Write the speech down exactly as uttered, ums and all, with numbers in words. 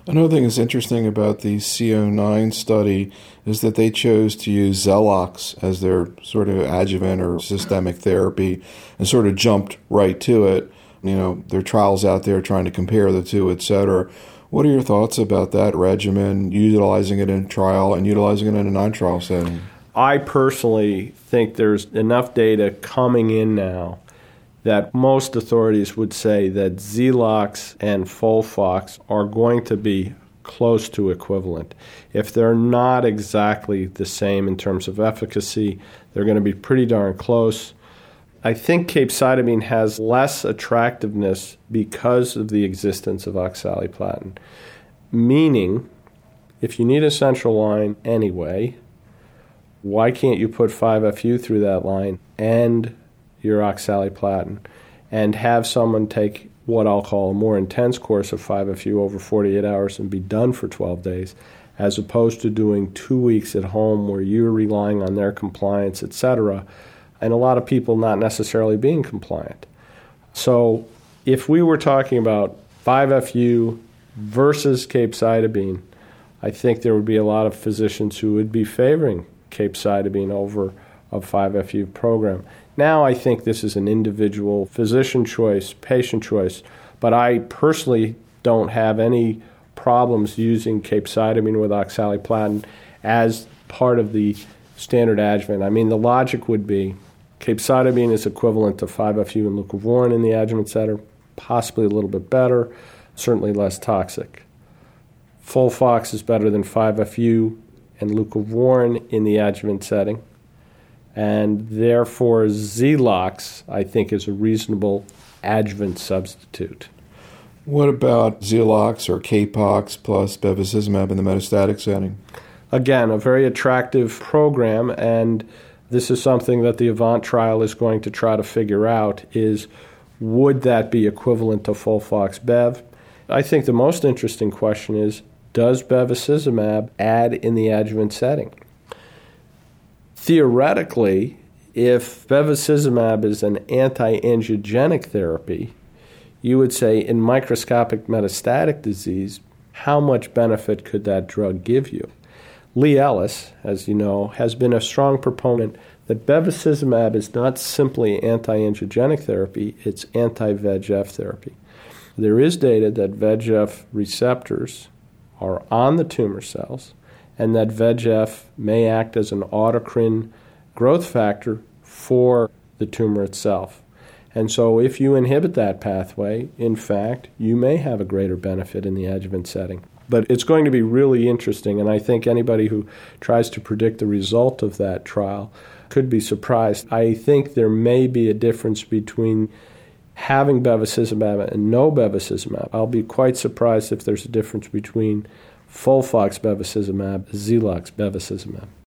Another thing that's interesting about the C O nine study is that they chose to use Xelox as their sort of adjuvant or systemic therapy and sort of jumped right to it. You know, there are trials out there trying to compare the two, et cetera. What are your thoughts about that regimen, utilizing it in trial and utilizing it in a non-trial setting? I personally think there's enough data coming in now that most authorities would say that Xelox and Folfox are going to be close to equivalent. If they're not exactly the same in terms of efficacy, they're going to be pretty darn close. I think capecitabine has less attractiveness because of the existence of oxaliplatin, meaning if you need a central line anyway, why can't you put five F U through that line and your oxaliplatin and have someone take what I'll call a more intense course of five F U over forty-eight hours and be done for twelve days, as opposed to doing two weeks at home where you're relying on their compliance, et cetera, and a lot of people not necessarily being compliant. So if we were talking about five F U versus capecitabine, I think there would be a lot of physicians who would be favoring capecitabine over a five F U program. Now I think this is an individual physician choice, patient choice, but I personally don't have any problems using capecitabine with oxaliplatin as part of the standard adjuvant. I mean, the logic would be capecitabine is equivalent to five F U and leucovorin in the adjuvant setting, possibly a little bit better, certainly less toxic. Folfox is better than five F U and leucovorin in the adjuvant setting. And therefore, Xelox, I think, is a reasonable adjuvant substitute. What about Xelox or Capox plus bevacizumab in the metastatic setting? Again, a very attractive program, and this is something that the AVANT trial is going to try to figure out, is would that be equivalent to Folfox-Bev? I think the most interesting question is, does bevacizumab add in the adjuvant setting? Theoretically, if bevacizumab is an anti-angiogenic therapy, you would say in microscopic metastatic disease, how much benefit could that drug give you? Lee Ellis, as you know, has been a strong proponent that bevacizumab is not simply anti-angiogenic therapy, it's anti-V E G F therapy. There is data that V E G F receptors are on the tumor cells, and that V E G F may act as an autocrine growth factor for the tumor itself. And so if you inhibit that pathway, in fact, you may have a greater benefit in the adjuvant setting. But it's going to be really interesting, and I think anybody who tries to predict the result of that trial could be surprised. I think there may be a difference between having bevacizumab and no bevacizumab. I'll be quite surprised if there's a difference between Folfox bevacizumab, Xelox bevacizumab.